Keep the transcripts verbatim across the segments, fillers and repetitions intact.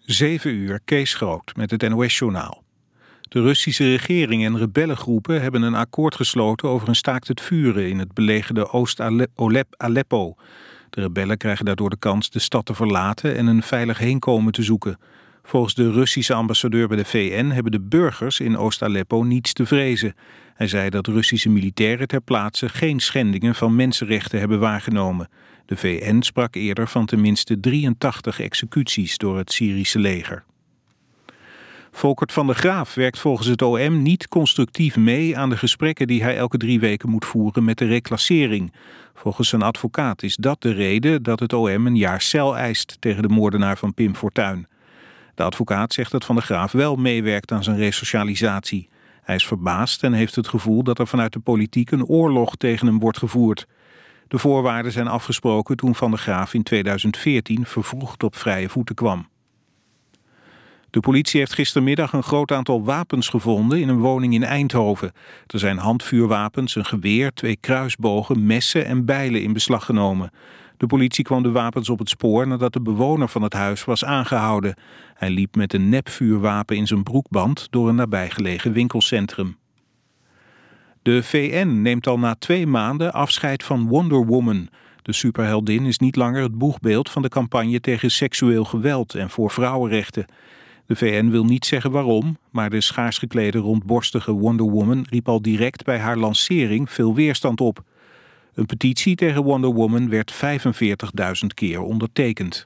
Zeven uur, Kees Groot met het N O S-journaal. De Russische regering en rebellengroepen hebben een akkoord gesloten over een staakt het vuren in het belegerde Oost-Aleppo. De rebellen krijgen daardoor de kans de stad te verlaten en een veilig heenkomen te zoeken. Volgens de Russische ambassadeur bij de V N hebben de burgers in Oost-Aleppo niets te vrezen. Hij zei dat Russische militairen ter plaatse geen schendingen van mensenrechten hebben waargenomen. De V N sprak eerder van tenminste drieëntachtig executies door het Syrische leger. Volkert van der Graaf werkt volgens het O M niet constructief mee aan de gesprekken die hij elke drie weken moet voeren met de reclassering. Volgens zijn advocaat is dat de reden dat het O M een jaar cel eist tegen de moordenaar van Pim Fortuyn. De advocaat zegt dat Van der Graaf wel meewerkt aan zijn resocialisatie. Hij is verbaasd en heeft het gevoel dat er vanuit de politiek een oorlog tegen hem wordt gevoerd. De voorwaarden zijn afgesproken toen Van der Graaf in tweeduizend veertien vervroegd op vrije voeten kwam. De politie heeft gistermiddag een groot aantal wapens gevonden in een woning in Eindhoven. Er zijn handvuurwapens, een geweer, twee kruisbogen, messen en bijlen in beslag genomen. De politie kwam de wapens op het spoor nadat de bewoner van het huis was aangehouden. Hij liep met een nepvuurwapen in zijn broekband door een nabijgelegen winkelcentrum. De V N neemt al na twee maanden afscheid van Wonder Woman. De superheldin is niet langer het boegbeeld van de campagne tegen seksueel geweld en voor vrouwenrechten. De V N wil niet zeggen waarom, maar de schaars geklede rondborstige Wonder Woman riep al direct bij haar lancering veel weerstand op. Een petitie tegen Wonder Woman werd vijfenveertigduizend keer ondertekend.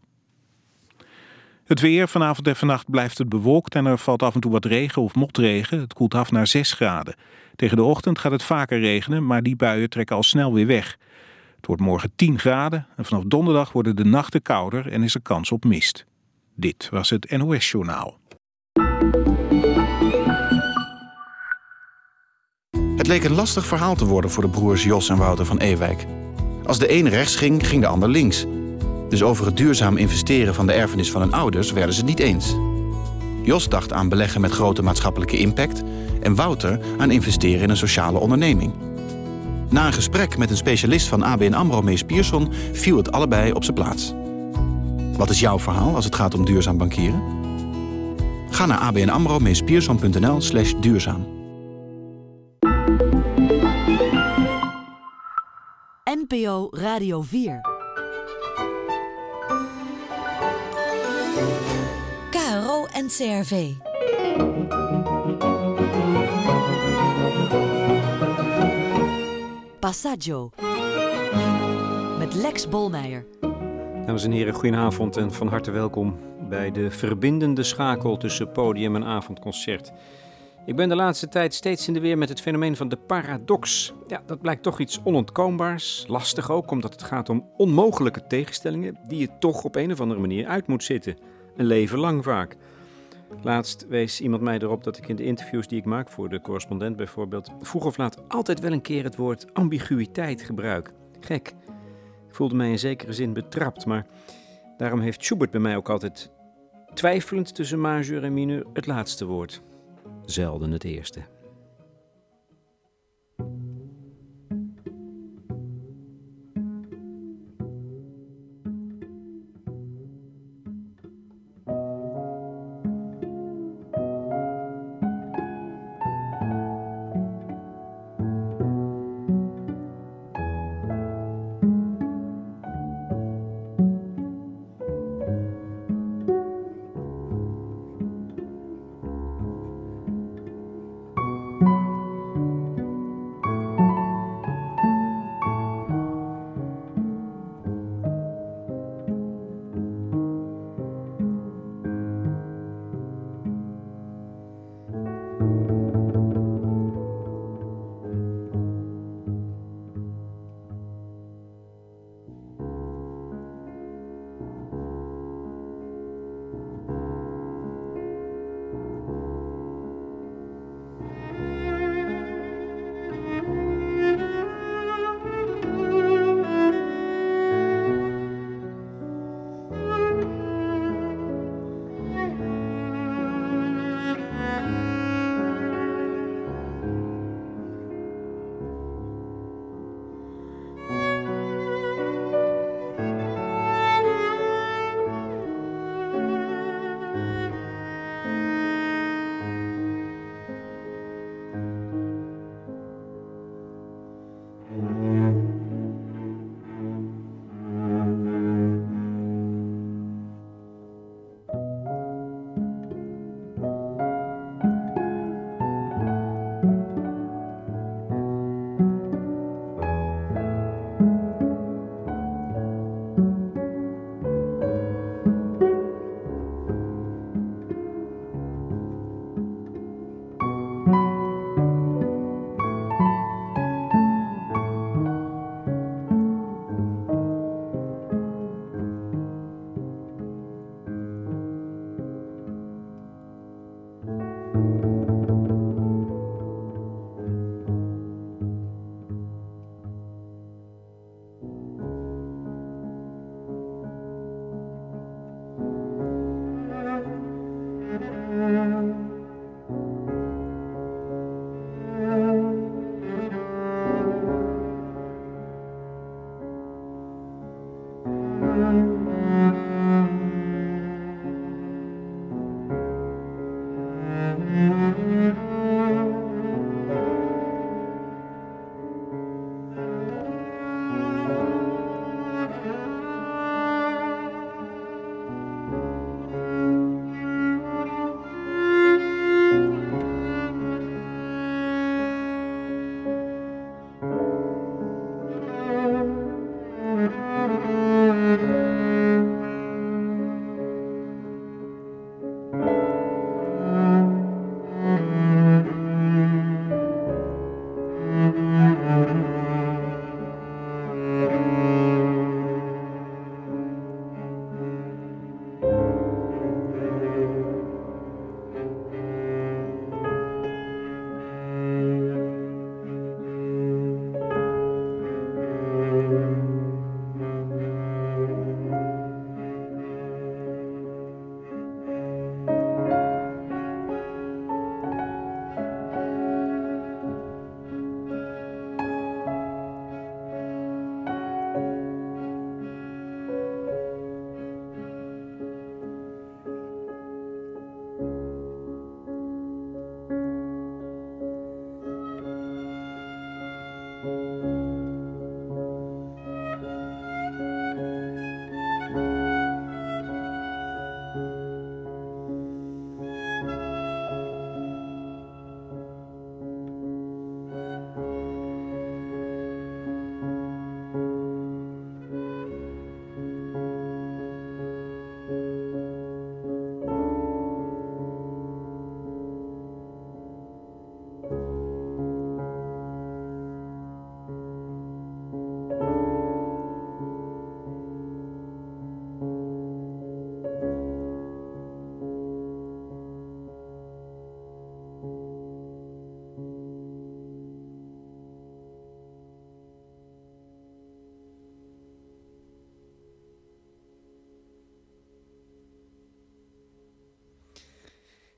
Het weer, vanavond en vannacht blijft het bewolkt en er valt af en toe wat regen of motregen. Het koelt af naar zes graden. Tegen de ochtend gaat het vaker regenen, maar die buien trekken al snel weer weg. Het wordt morgen tien graden en vanaf donderdag worden de nachten kouder en is er kans op mist. Dit was het N O S-journaal. Het leek een lastig verhaal te worden voor de broers Jos en Wouter van Ewijk. Als de een rechts ging, ging de ander links. Dus over het duurzaam investeren van de erfenis van hun ouders werden ze het niet eens. Jos dacht aan beleggen met grote maatschappelijke impact en Wouter aan investeren in een sociale onderneming. Na een gesprek met een specialist van A B N AMRO Mees Pierson viel het allebei op zijn plaats. Wat is jouw verhaal als het gaat om duurzaam bankieren? Ga naar abnamromeespierson.nl slash duurzaam. N P O Radio vier. K R O en C R V. Passaggio. Met Lex Bolmeijer. Dames en heren, goedenavond en van harte welkom bij de verbindende schakel tussen podium en avondconcert. Ik ben de laatste tijd steeds in de weer met het fenomeen van de paradox. Ja, dat blijkt toch iets onontkoombaars, lastig ook, omdat het gaat om onmogelijke tegenstellingen die je toch op een of andere manier uit moet zitten. Een leven lang vaak. Laatst wees iemand mij erop dat ik in de interviews die ik maak voor de correspondent bijvoorbeeld vroeg of laat altijd wel een keer het woord ambiguïteit gebruik. Gek. Ik voelde mij in zekere zin betrapt, maar daarom heeft Schubert bij mij ook altijd twijfelend tussen majeur en mineur het laatste woord. Zelden het eerste.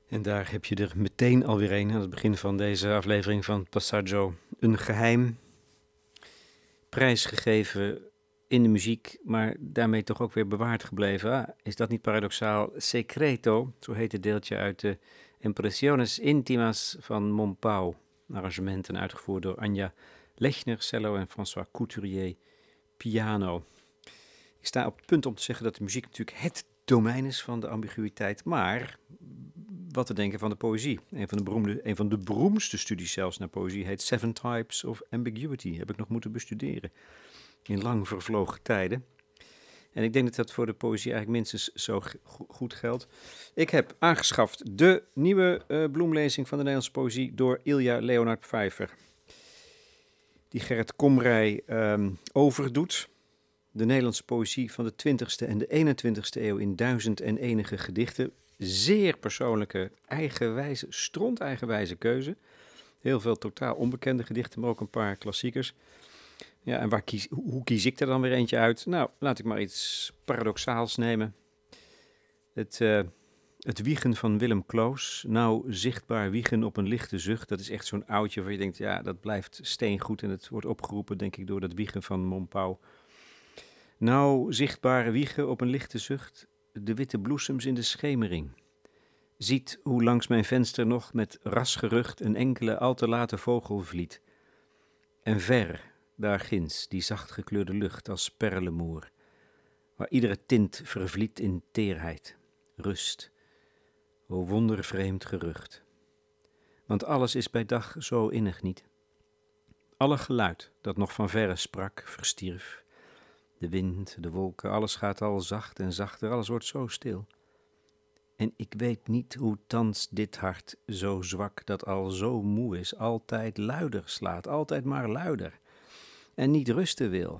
En daar heb je er meteen alweer een aan het begin van deze aflevering van Passaggio. Een geheim, prijsgegeven in de muziek, maar daarmee toch ook weer bewaard gebleven. Ah, is dat niet paradoxaal? Secreto, zo heet het deeltje uit de Impressiones Intimas van Montpau. Arrangementen uitgevoerd door Anja Lechner, cello en François Couturier, piano. Ik sta op het punt om te zeggen dat de muziek natuurlijk het domein is van de ambiguïteit, maar wat te denken van de poëzie. Een van de, beroemde, een van de beroemdste studies zelfs naar poëzie heet Seven Types of Ambiguity. Heb ik nog moeten bestuderen in lang vervlogen tijden. En ik denk dat dat voor de poëzie eigenlijk minstens zo go- goed geldt. Ik heb aangeschaft de nieuwe uh, bloemlezing van de Nederlandse poëzie door Ilja Leonard Pfeiffer, die Gerrit Komrij um, overdoet. De Nederlandse poëzie van de twintigste en de eenentwintigste eeuw in duizend en enige gedichten. Zeer persoonlijke, eigenwijze, stront-eigenwijze keuze. Heel veel totaal onbekende gedichten, maar ook een paar klassiekers. Ja, en waar kies, hoe kies ik er dan weer eentje uit? Nou, laat ik maar iets paradoxaals nemen. Het, uh, het wiegen van Willem Kloos. Nou, zichtbaar wiegen op een lichte zucht. Dat is echt zo'n oudje waar je denkt, ja, dat blijft steengoed. En het wordt opgeroepen, denk ik, door dat wiegen van Montpau. Nou, zichtbaar wiegen op een lichte zucht. De witte bloesems in de schemering. Ziet hoe langs mijn venster nog met ras gerucht een enkele al te late vogel vliet. En ver, daar ginds, die zacht gekleurde lucht als perlemoer, waar iedere tint vervliet in teerheid, rust, o wondervreemd gerucht. Want alles is bij dag zo innig niet. Alle geluid dat nog van verre sprak, verstierf. De wind, de wolken, alles gaat al zacht en zachter, alles wordt zo stil. En ik weet niet hoe thans dit hart, zo zwak dat al zo moe is, altijd luider slaat, altijd maar luider, en niet rusten wil.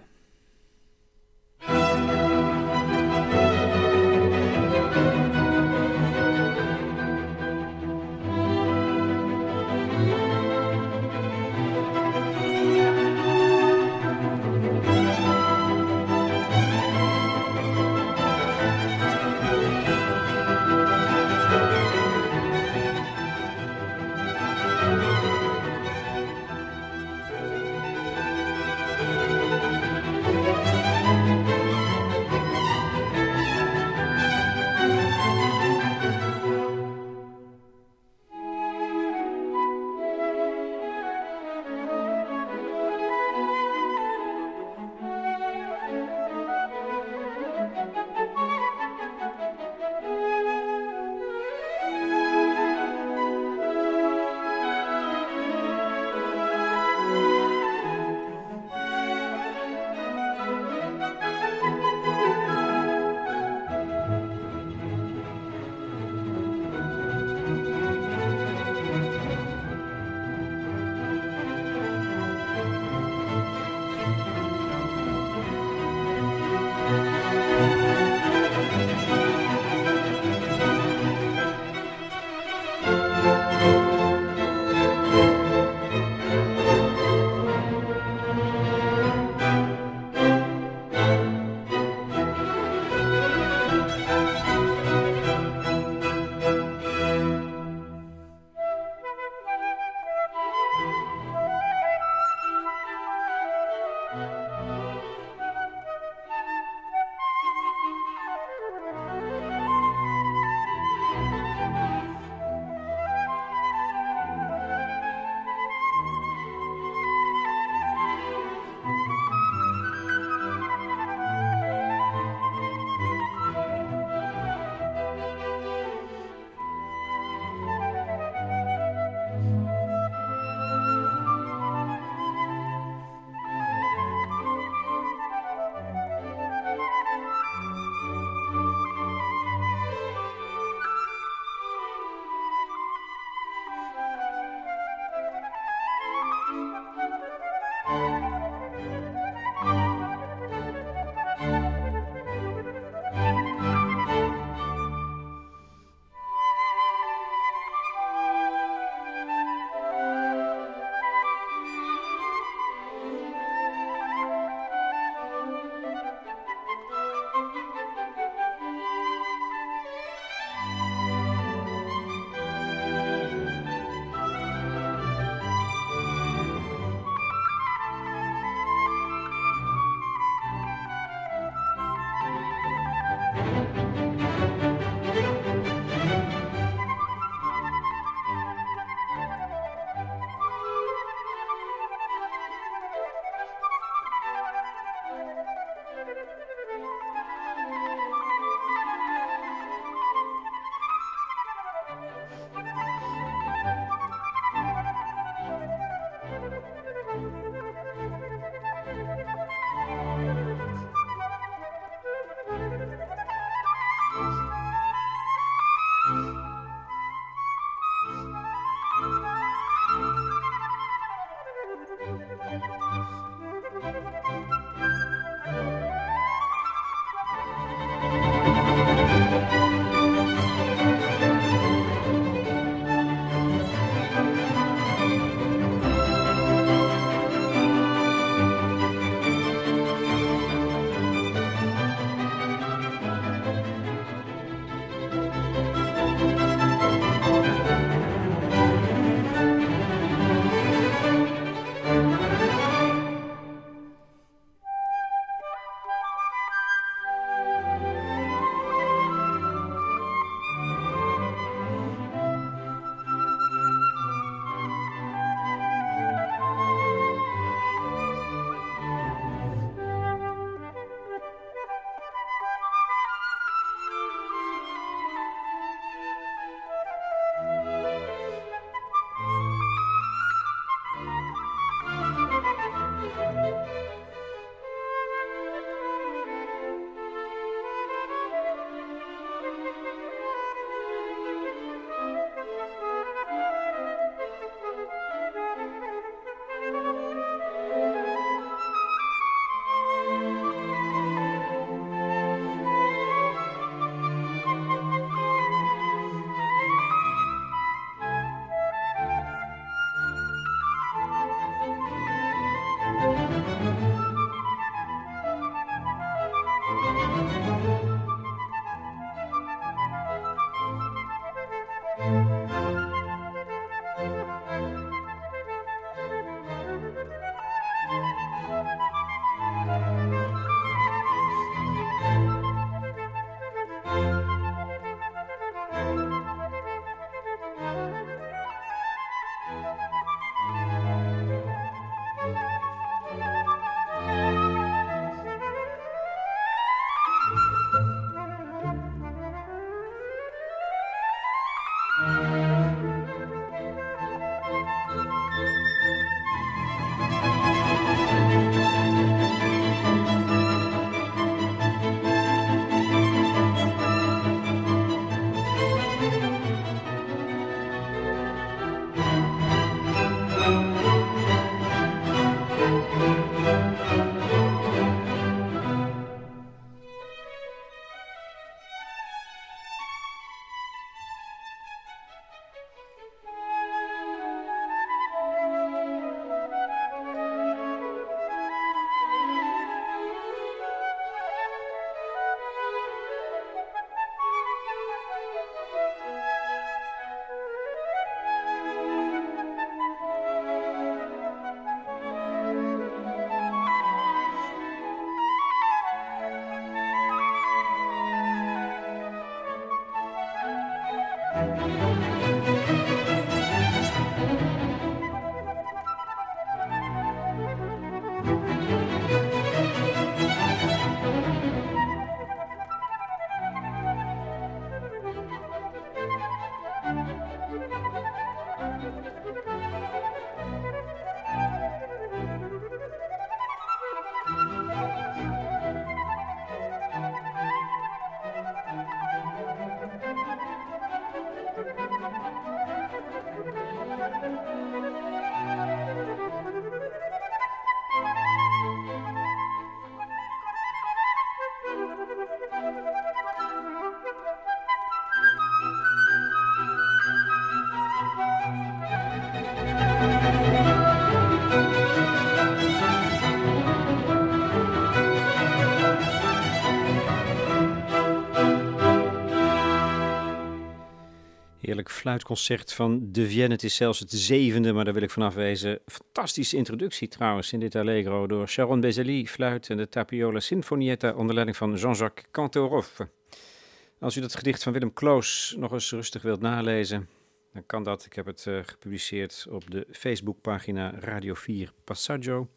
Heerlijk fluitconcert van De Vienne. Het is zelfs het zevende, maar daar wil ik vanaf wezen. Fantastische introductie trouwens in dit Allegro door Sharon Bezali, fluit en de Tapiola Sinfonietta onder leiding van Jean-Jacques Kantorov. Als u dat gedicht van Willem Kloos nog eens rustig wilt nalezen, dan kan dat. Ik heb het uh, gepubliceerd op de Facebookpagina Radio vier Passaggio.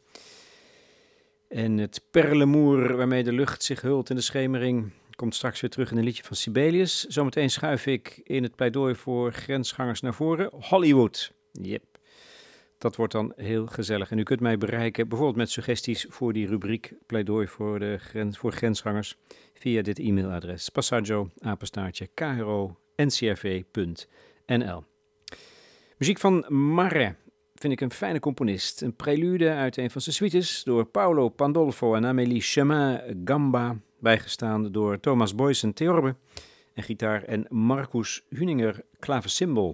En het perlemoer waarmee de lucht zich hult in de schemering komt straks weer terug in een liedje van Sibelius. Zometeen schuif ik in het pleidooi voor grensgangers naar voren. Hollywood. Yep. Dat wordt dan heel gezellig. En u kunt mij bereiken, bijvoorbeeld met suggesties voor die rubriek pleidooi voor, de grens, voor grensgangers, via dit e-mailadres passaggio apenstaartje k r o n c r v punt n l. Muziek van Marais vind ik een fijne componist. Een prelude uit een van zijn suites door Paolo Pandolfo en Amélie Chemin Gamba, bijgestaan door Thomas Boysen theorbe en gitaar en Marcus Huninger klavecimbal.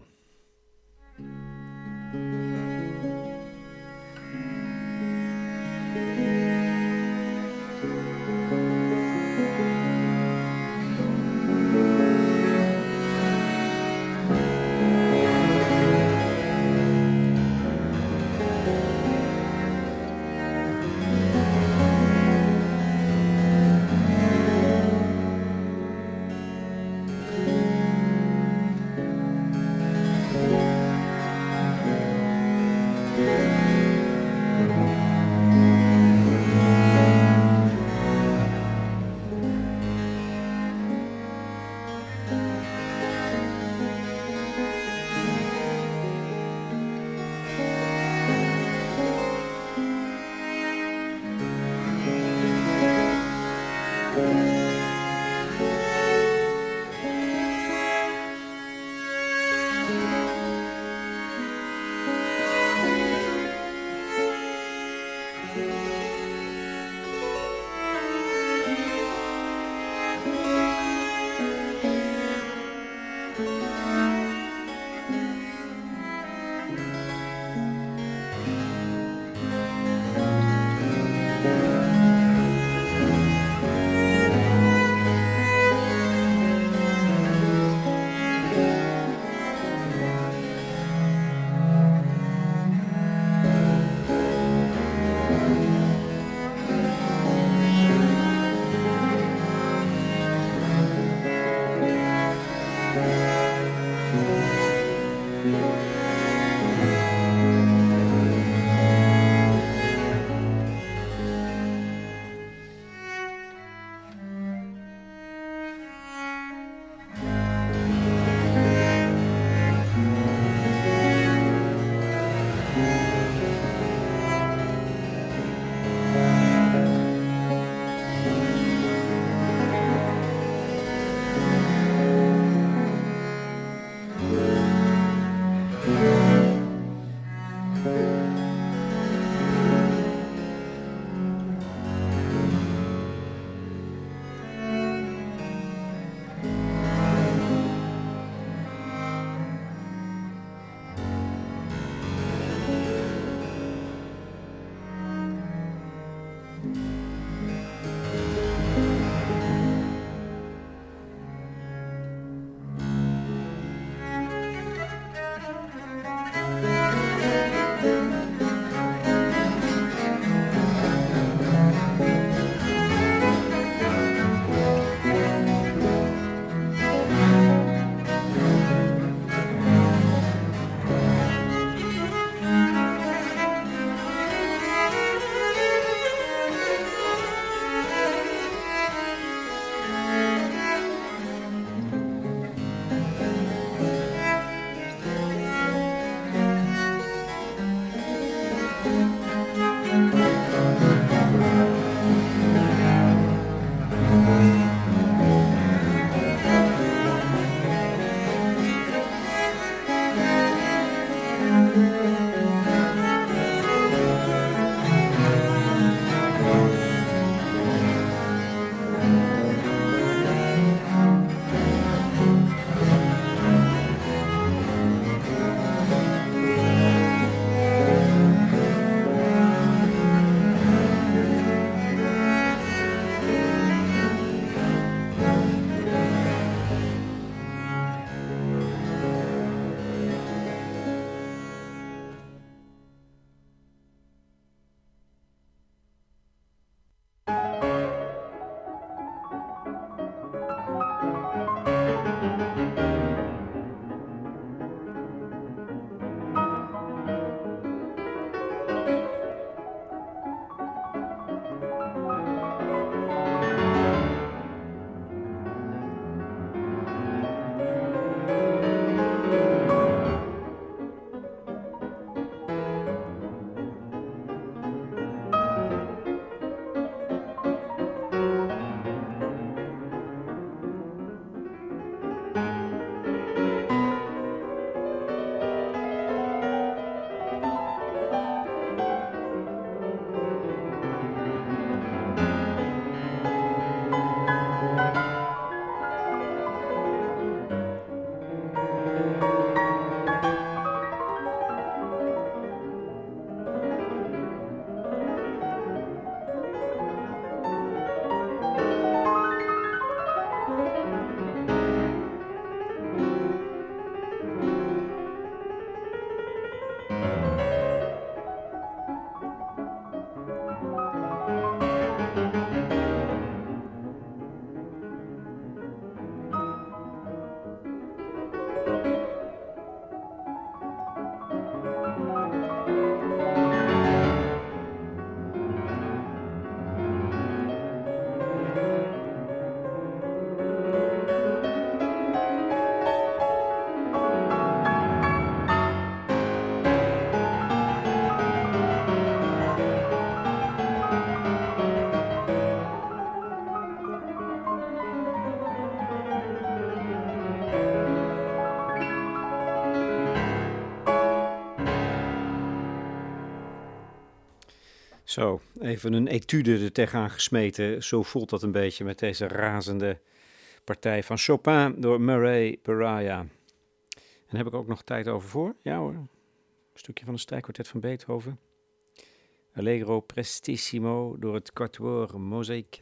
Zo, even een etude er tegenaan gesmeten. Zo voelt dat een beetje met deze razende partij van Chopin door Murray Pariah. En heb ik ook nog tijd over voor? Ja hoor, een stukje van een strijkkwartet van Beethoven. Allegro prestissimo door het Quatuor Mosaïque.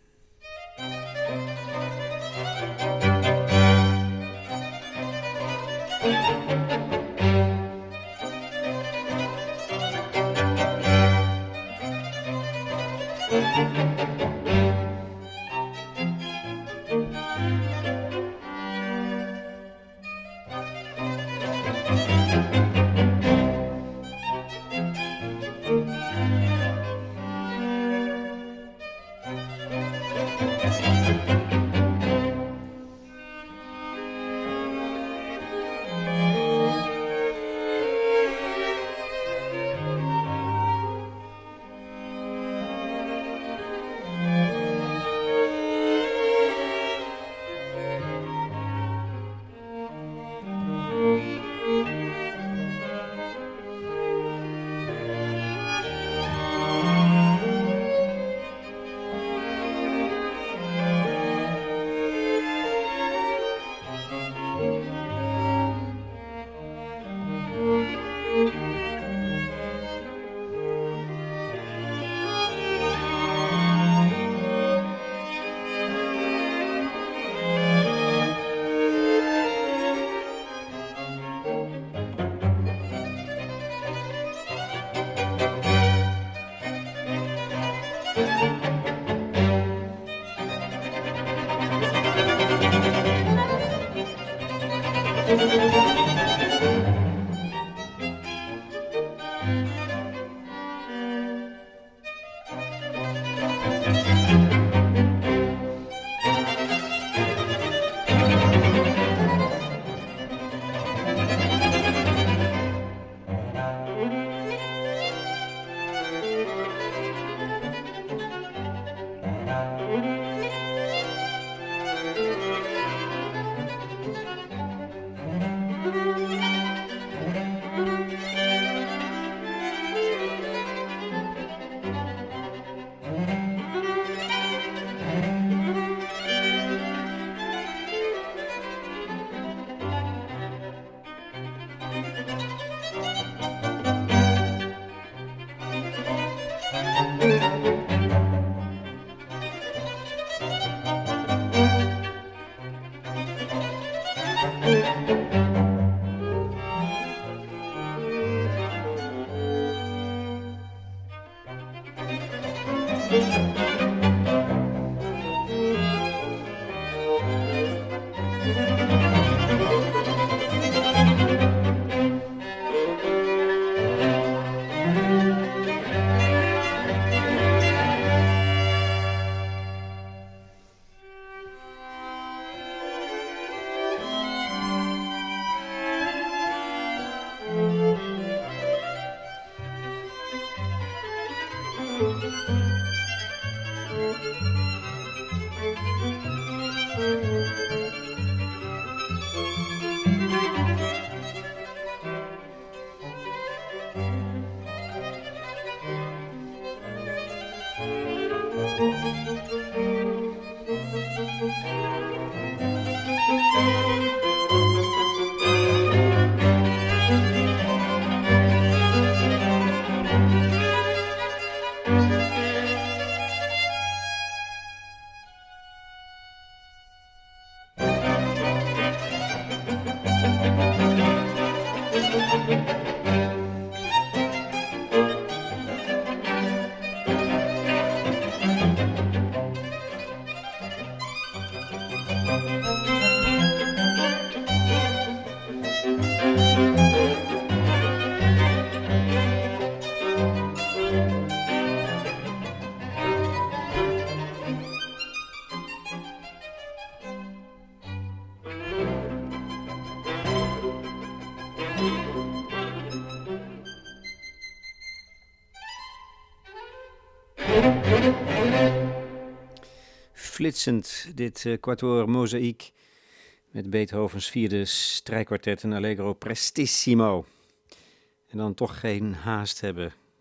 Flitsend, dit uh, Quatuor Mosaïque met Beethovens vierde strijkkwartet en Allegro prestissimo. En dan toch geen haast hebben.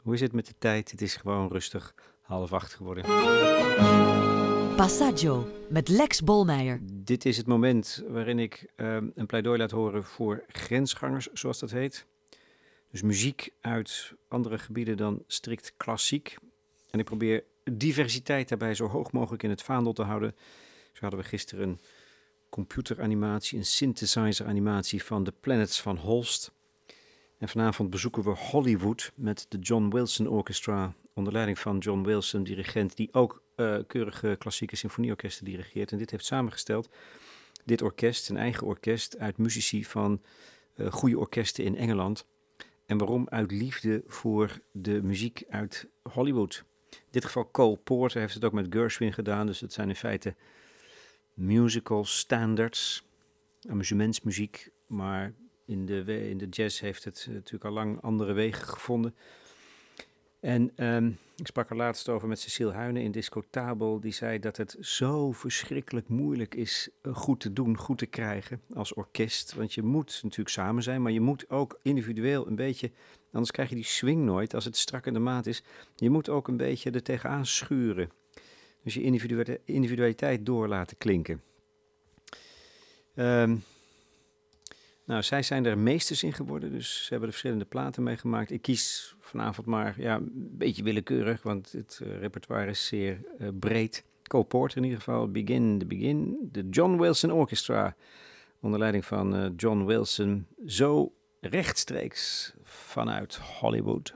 Hoe is het met de tijd? Het is gewoon rustig half acht geworden. Passaggio met Lex Bolmeijer. Dit is het moment waarin ik uh, een pleidooi laat horen voor grensgangers, zoals dat heet. Dus muziek uit andere gebieden dan strikt klassiek. En ik probeer diversiteit daarbij zo hoog mogelijk in het vaandel te houden. Zo hadden we gisteren een computeranimatie, een synthesizer-animatie van The Planets van Holst. En vanavond bezoeken we Hollywood met de John Wilson Orchestra, onder leiding van John Wilson, dirigent die ook uh, keurige klassieke symfonieorkesten dirigeert. En dit heeft samengesteld, dit orkest, een eigen orkest uit muzici van uh, goede orkesten in Engeland. En waarom? Uit liefde voor de muziek uit Hollywood. In dit geval Cole Porter heeft het ook met Gershwin gedaan, dus het zijn in feite musical standards, amusementsmuziek, maar in de, in de jazz heeft het uh, natuurlijk al lang andere wegen gevonden. En um, ik sprak er laatst over met Cecile Huyne in Discotabel, die zei dat het zo verschrikkelijk moeilijk is uh, goed te doen, goed te krijgen als orkest. Want je moet natuurlijk samen zijn, maar je moet ook individueel een beetje, anders krijg je die swing nooit als het strak in de maat is. Je moet ook een beetje er tegenaan schuren. Dus je individualiteit door laten klinken. Um, nou, zij zijn er meesters in geworden, dus ze hebben er verschillende platen meegemaakt. Ik kies vanavond maar ja, een beetje willekeurig, want het uh, repertoire is zeer uh, breed. Cole Porter in ieder geval, Begin the Begin. De John Wilson Orchestra, onder leiding van uh, John Wilson, zo rechtstreeks vanuit Hollywood.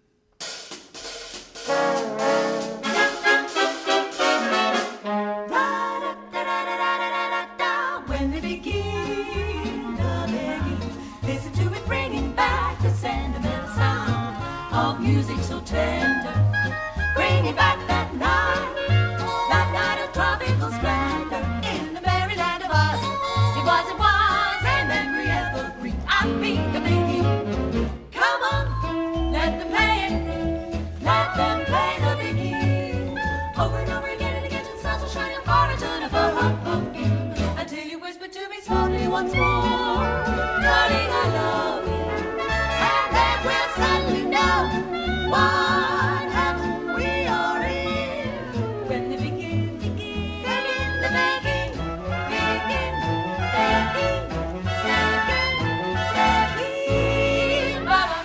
Music so tender, bringing back that night, that night of tropical splendor in the merry land of Oz. It was, it was a memory evergreen. I beat the biggie. Come on, let them play it, let them play the biggie. Over and over again and again till the stars will shine and far into the pumpkin, until you whisper to me softly once more, darling, I love you. And then we'll suddenly know what heaven we are in. When they begin, begin, begin the begging, begging, begging, begging, begging, Baba.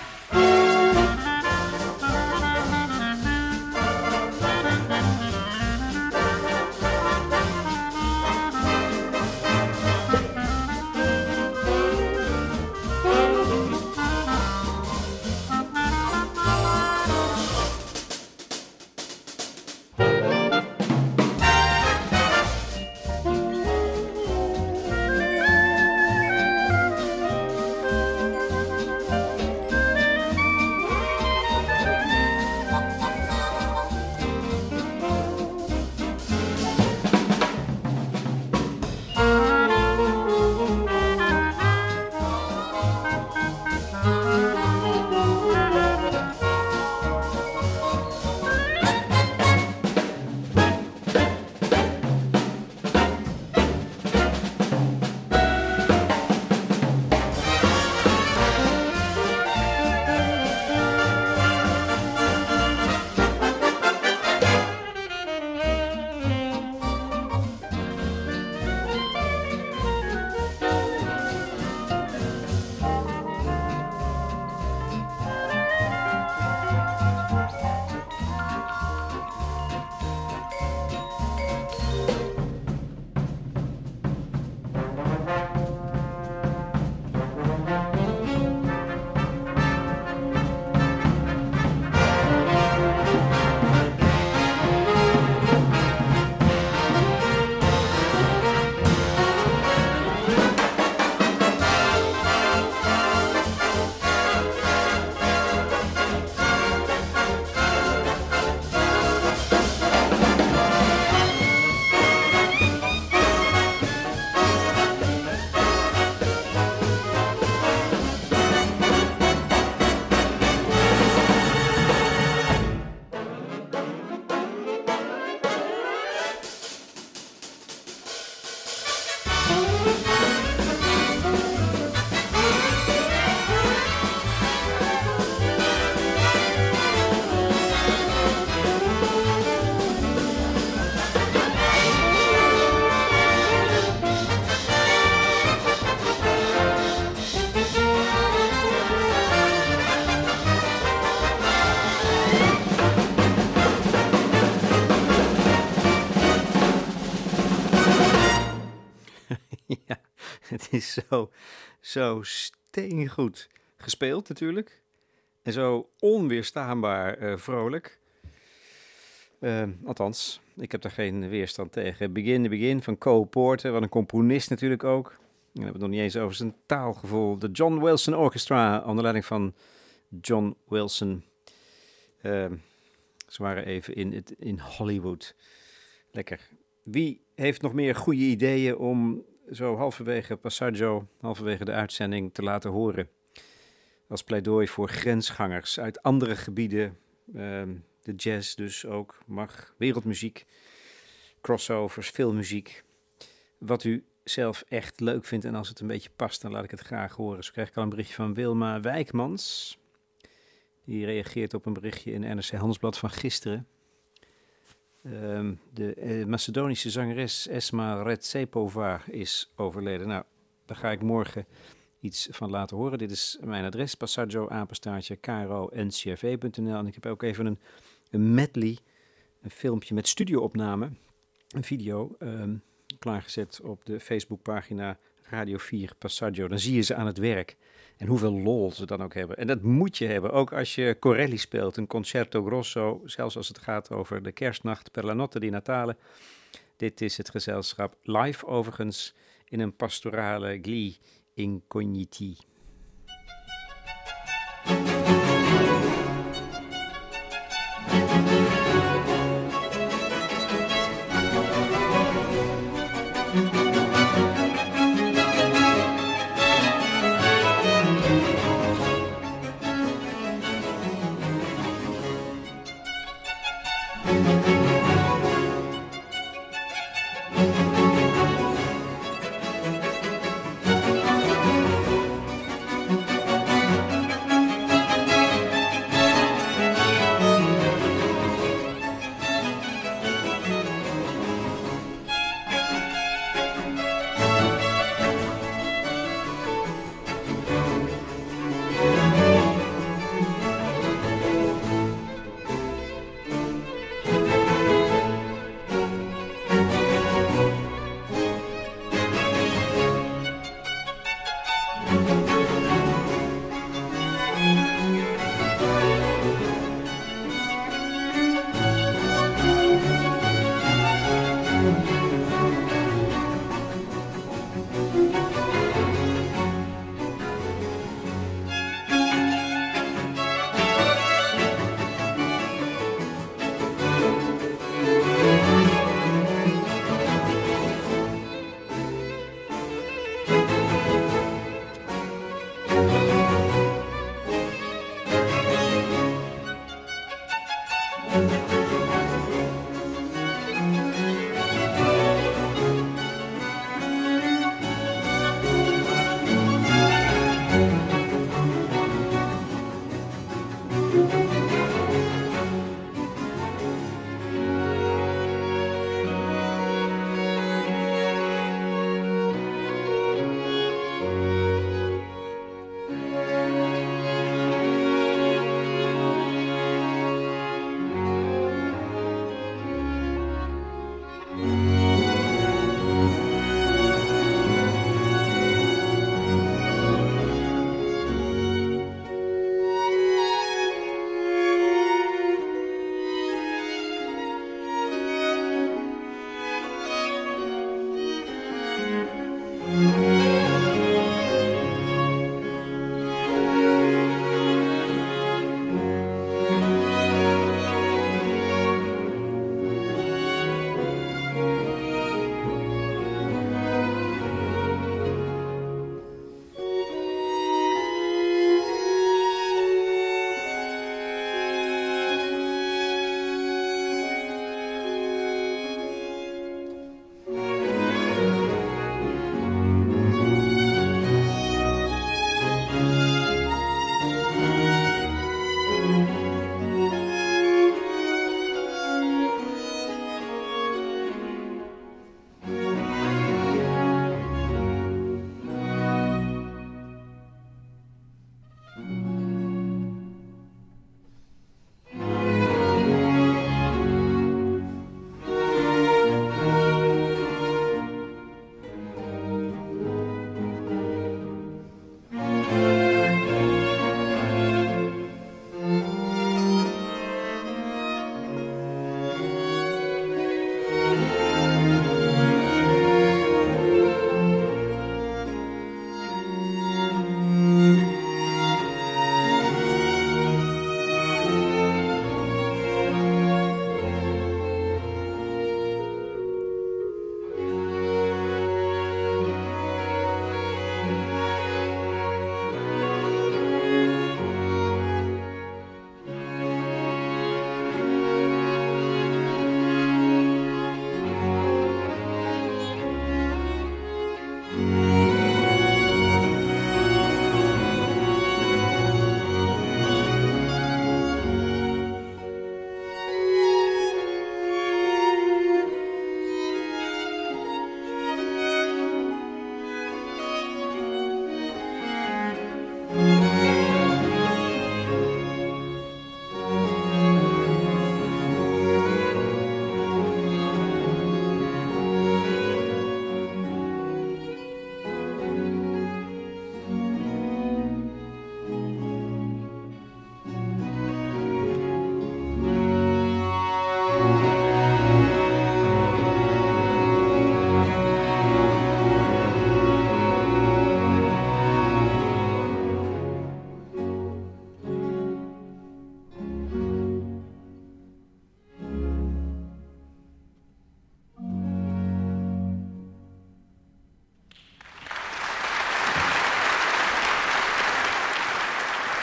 zo, zo steengoed gespeeld natuurlijk. En zo onweerstaanbaar uh, vrolijk. Uh, althans, ik heb daar geen weerstand tegen. Begin de Begin van Cole Porter, wat een componist natuurlijk ook. En dan hebben we het nog niet eens over zijn taalgevoel. De John Wilson Orchestra, onder leiding van John Wilson. Uh, ze waren even in, het, in Hollywood. Lekker. Wie heeft nog meer goede ideeën om zo halverwege Passaggio, halverwege de uitzending te laten horen? Als pleidooi voor grensgangers uit andere gebieden. Uh, de jazz dus ook mag. Wereldmuziek, crossovers, filmmuziek. Wat u zelf echt leuk vindt en als het een beetje past, dan laat ik het graag horen. Zo krijg ik al een berichtje van Wilma Wijkmans. Die reageert op een berichtje in N R C Handelsblad van gisteren. Um, de uh, Macedonische zangeres Esma Retsepova is overleden. Nou, daar ga ik morgen iets van laten horen. Dit is mijn adres, Passaggio, apenstaartje, kro n c r v punt n l. En ik heb ook even een, een medley, een filmpje met studioopname, een video, um, klaargezet op de Facebookpagina Radio vier Passaggio. Dan zie je ze aan het werk. En hoeveel lol ze dan ook hebben. En dat moet je hebben, ook als je Corelli speelt, een concerto grosso, zelfs als het gaat over de kerstnacht, per la notte di Natale. Dit is het gezelschap live overigens in een pastorale gli incogniti.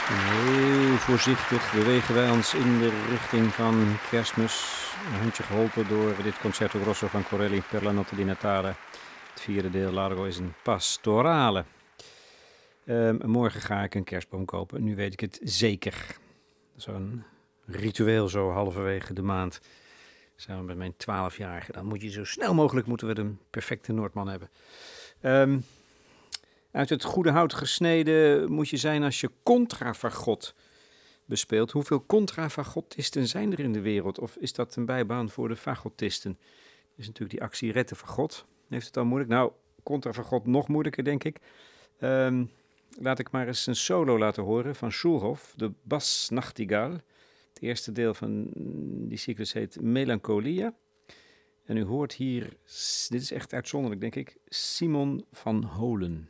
Heel voorzichtig bewegen wij ons in de richting van Kerstmis. Een handje geholpen door dit Concerto Grosso van Corelli per la notte di Natale. Het vierde deel Largo is een pastorale. Um, morgen ga ik een kerstboom kopen. Nu weet ik het zeker. Zo'n ritueel zo halverwege de maand. Samen met mijn twaalfjarige. Dan moet je zo snel mogelijk moeten we de perfecte Noordman hebben. Um, uit het goede hout gesneden moet je zijn als je contrafagot bespeelt. Hoeveel contrafagotisten zijn er in de wereld? Of is dat een bijbaan voor de fagotisten? Er is natuurlijk die actie Red de Fagot. Heeft het al moeilijk? Nou, contrafagot nog moeilijker, denk ik. Um, laat ik maar eens een solo laten horen van Schulhoff, de Bas Nachtigal. Het eerste deel van die cyclus heet Melancholia. En u hoort hier, dit is echt uitzonderlijk, denk ik, Simon van Holen.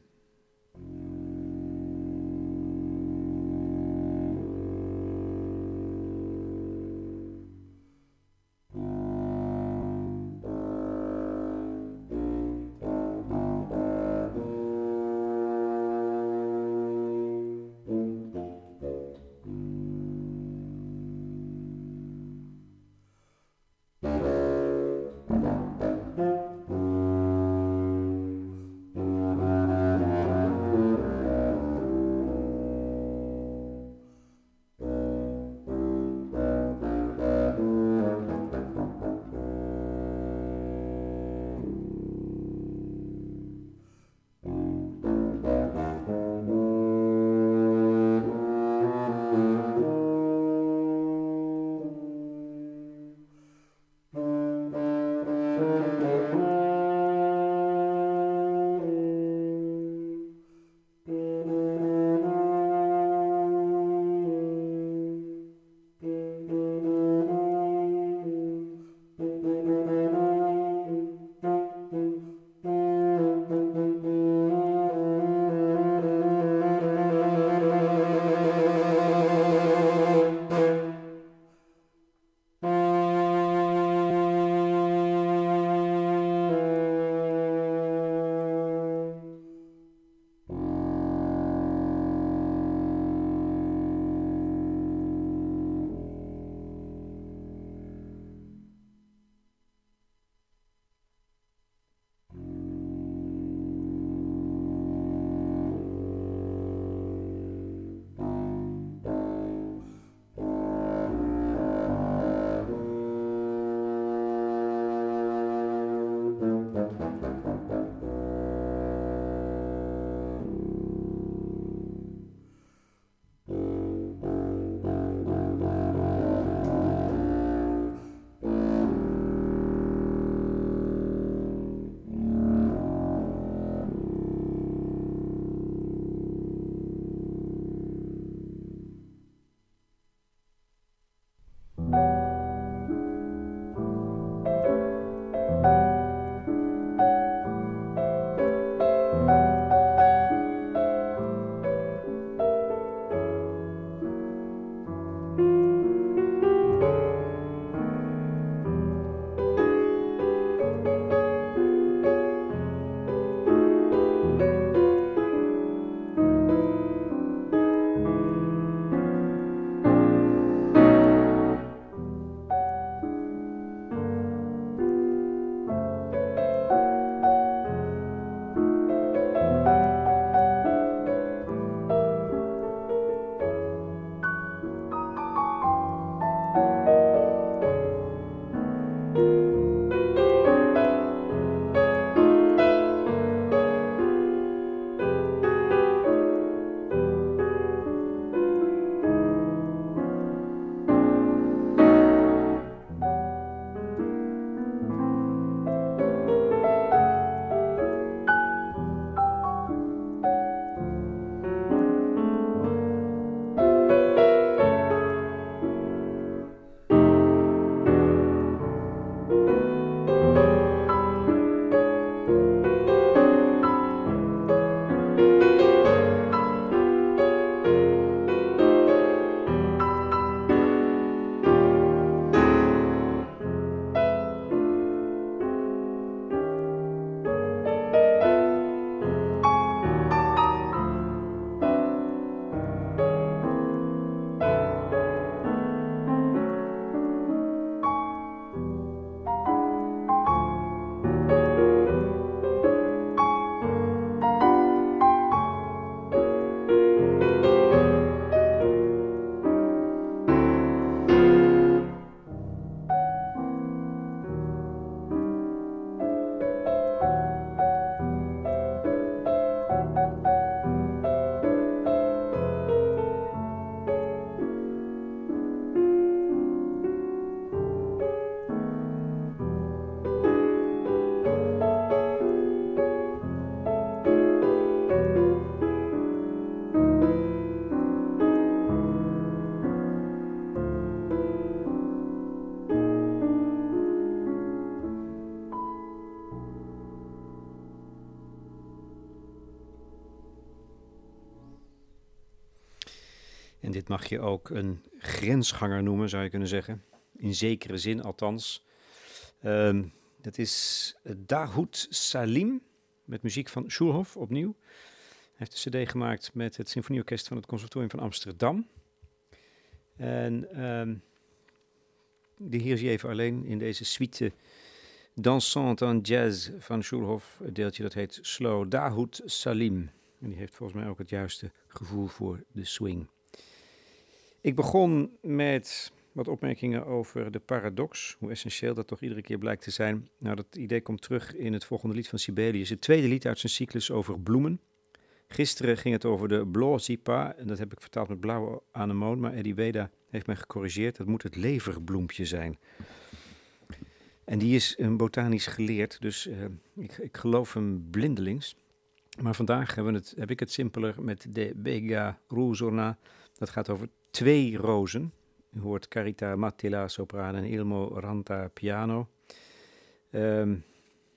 En dit mag je ook een grensganger noemen, zou je kunnen zeggen. In zekere zin althans. Um, dat is Dahoud Salim, met muziek van Schulhoff opnieuw. Hij heeft een cd gemaakt met het symfonieorkest van het Conservatorium van Amsterdam. En um, die hier zie je even alleen in deze suite Dansante en Jazz van Schulhoff. Het deeltje dat heet Slow, Dahoud Salim. En die heeft volgens mij ook het juiste gevoel voor de swing. Ik begon met wat opmerkingen over de paradox, hoe essentieel dat toch iedere keer blijkt te zijn. Nou, dat idee komt terug in het volgende lied van Sibelius, het tweede lied uit zijn cyclus over bloemen. Gisteren ging het over de Blauzipa, en dat heb ik vertaald met blauwe anemoon, maar Eddie Weda heeft mij gecorrigeerd. Dat moet het leverbloempje zijn. En die is een botanisch geleerd, dus uh, ik, ik geloof hem blindelings. Maar vandaag hebben we het, heb ik het simpeler met de Bega Rosorna. Dat gaat over twee rozen. U hoort Carita Mattila sopraan en Ilmo Ranta piano. Um,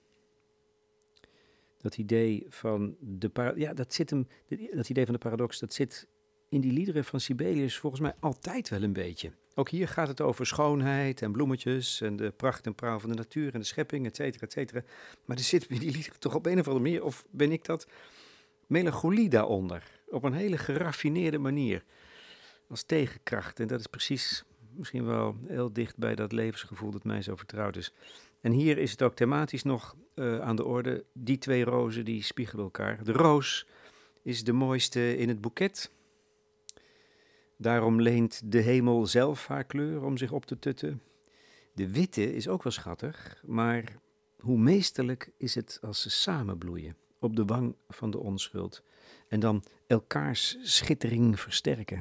dat idee van de para- ja, dat zit hem, dat idee van de paradox, dat zit in die liederen van Sibelius volgens mij altijd wel een beetje. Ook hier gaat het over schoonheid en bloemetjes en de pracht en praal van de natuur en de schepping, et cetera, et cetera. Maar er zit in die liederen toch op een of andere manier, of ben ik dat, melancholie daaronder. Op een hele geraffineerde manier. Als tegenkracht. En dat is precies misschien wel heel dicht bij dat levensgevoel dat mij zo vertrouwd is. En hier is het ook thematisch nog uh, aan de orde. Die twee rozen die spiegelen elkaar. De roos is de mooiste in het boeket. Daarom leent de hemel zelf haar kleur om zich op te tutten. De witte is ook wel schattig, maar hoe meesterlijk is het als ze samen bloeien op de wang van de onschuld en dan elkaars schittering versterken.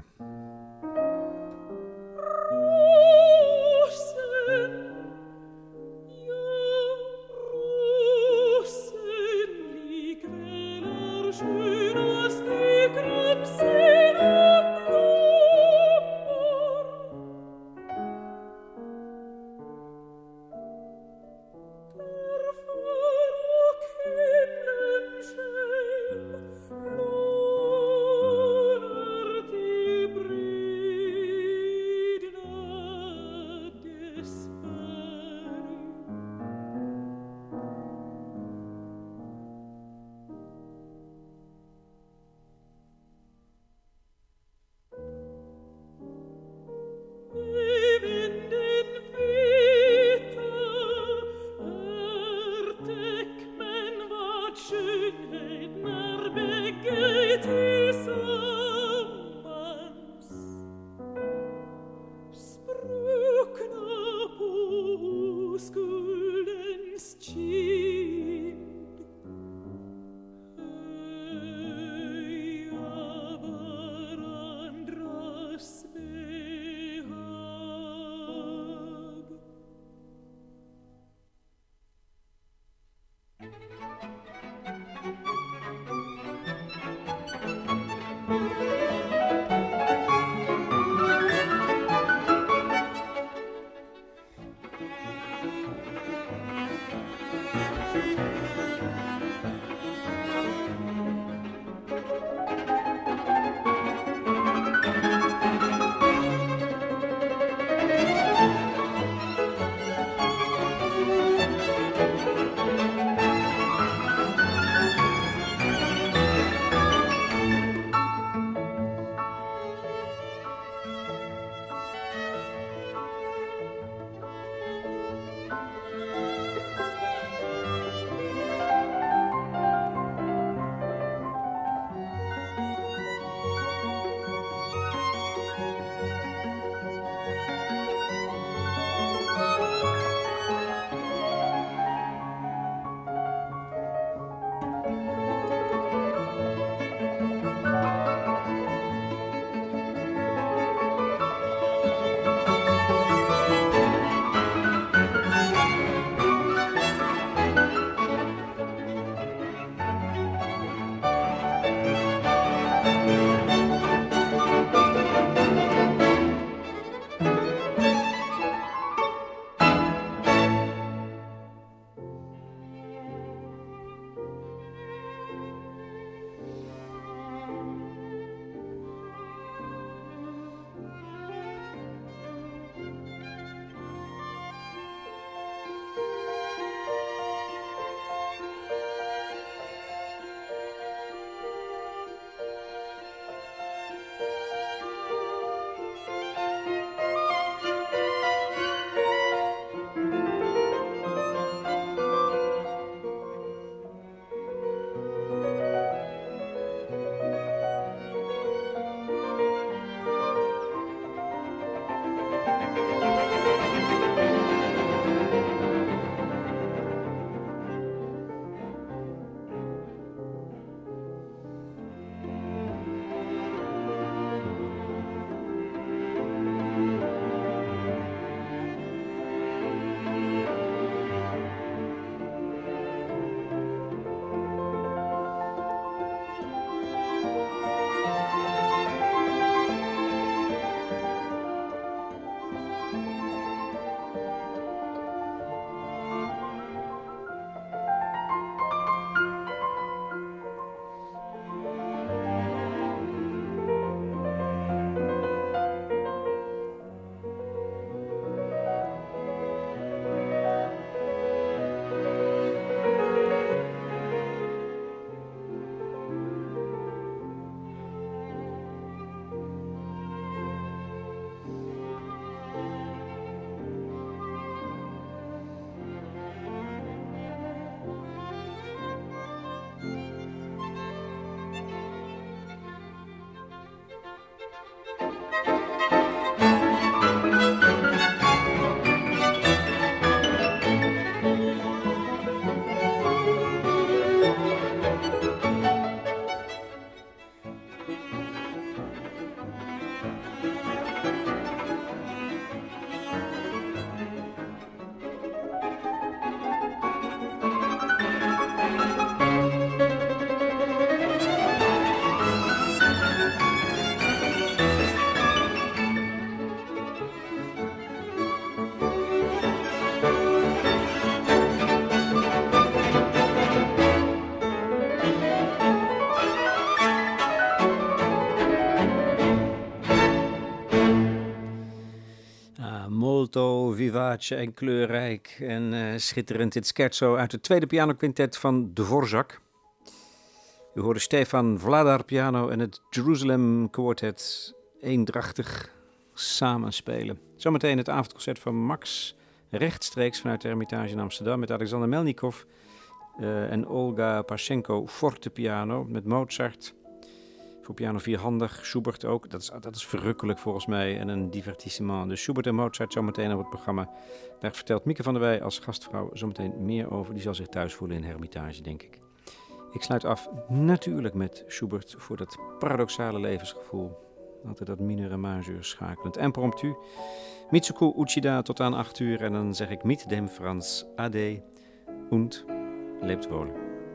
Molto vivace en kleurrijk en uh, schitterend. Dit scherzo uit het tweede pianoquintet van Dvorak. U hoorde Stefan Vladar piano en het Jerusalem Quartet eendrachtig samenspelen. Zometeen het avondconcert van Max, rechtstreeks vanuit de Hermitage in Amsterdam met Alexander Melnikov uh, en Olga Pashenko fortepiano met Mozart. Voor piano vierhandig, Schubert ook. Dat is, dat is verrukkelijk volgens mij en een divertissement. Dus Schubert en Mozart zometeen op het programma. Daar vertelt Mieke van der Wij als gastvrouw zometeen meer over. Die zal zich thuis voelen in Hermitage, denk ik. Ik sluit af natuurlijk met Schubert voor dat paradoxale levensgevoel. Altijd dat mineur en majeur schakelend. Impromptu. Mitsuko Uchida tot aan acht uur. En dan zeg ik mit dem Franz Ade und lebt wohl.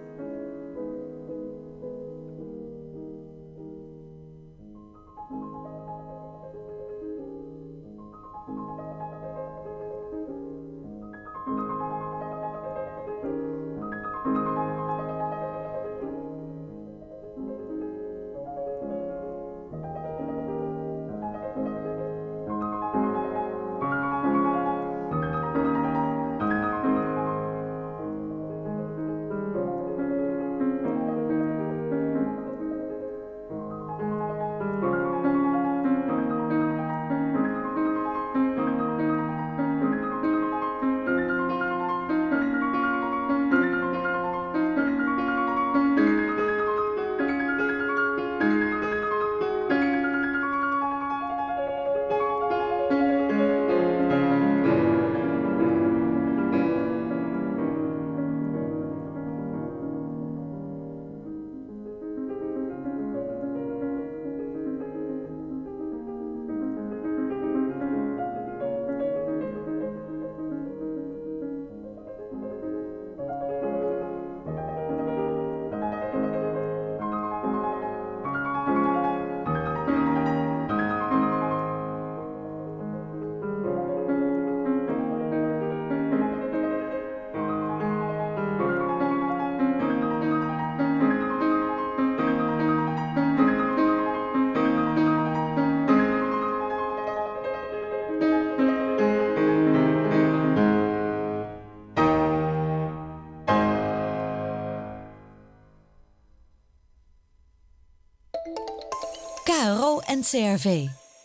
K R O en C R V.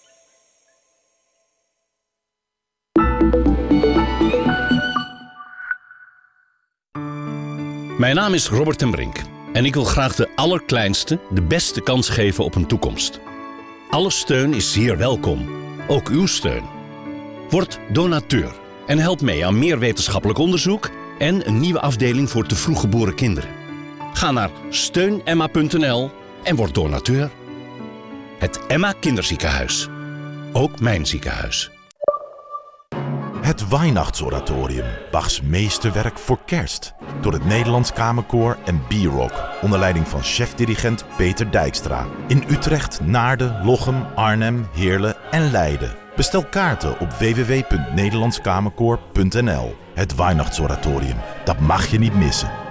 Mijn naam is Robert ten Brink en ik wil graag de allerkleinste de beste kans geven op een toekomst. Alle steun is zeer welkom, ook uw steun. Word donateur en help mee aan meer wetenschappelijk onderzoek en een nieuwe afdeling voor te vroeg geboren kinderen. Ga naar steun emma punt n l en word donateur. Het Emma Kinderziekenhuis. Ook mijn ziekenhuis. Het Weihnachtsoratorium, Bachs meesterwerk voor kerst. Door het Nederlands Kamerkoor en B-Rock, onder leiding van chefdirigent Peter Dijkstra. In Utrecht, Naarden, Lochem, Arnhem, Heerlen en Leiden. Bestel kaarten op w w w punt nederlandskamerkoor punt n l. Het Weihnachtsoratorium, dat mag je niet missen.